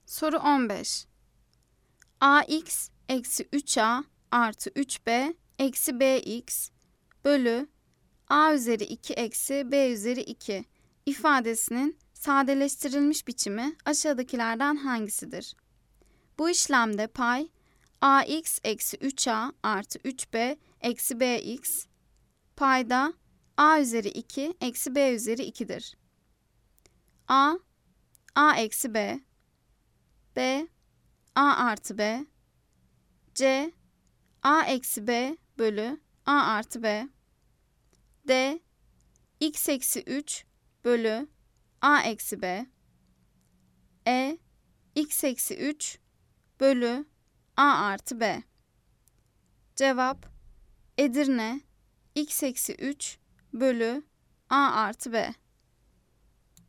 Soru 15. ax eksi 3a artı 3b eksi bx bölü a üzeri 2 eksi b üzeri 2 ifadesinin sadeleştirilmiş biçimi aşağıdakilerden hangisidir? Bu işlemde pay ax eksi 3a artı 3b eksi bx payda a üzeri 2 eksi b üzeri 2'dir. A eksi b, b, a artı b, c, a eksi b bölü a artı b, d, x eksi 3 bölü a eksi b, e, x eksi 3 bölü a artı b. Cevap Edirne x eksi 3 bölü a artı b.